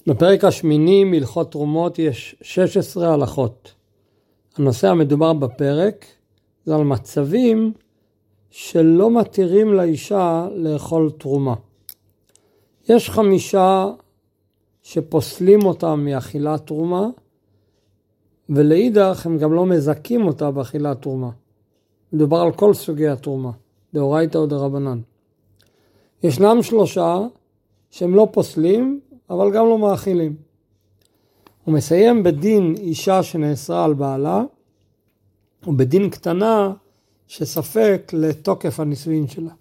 בפרק השמיני מהלכות תרומות יש 16 הלכות. הנושא המדובר בפרק זה על מצבים שלא מתירים לאישה לאכול תרומה. יש 5 שפוסלים אותם מאכילת תרומה, ולאידך הם גם לא מזכים אותה באכילת תרומה. מדובר על כל סוגי התרומה, דאורייתא או דרבנן. ישנם 3 שהם לא פוסלים, אבל גם לא מאכילים. הוא מסיים בדין אישה שנאסרה על בעלה, ובדין קטנה שספק לתוקף הנישואין שלה.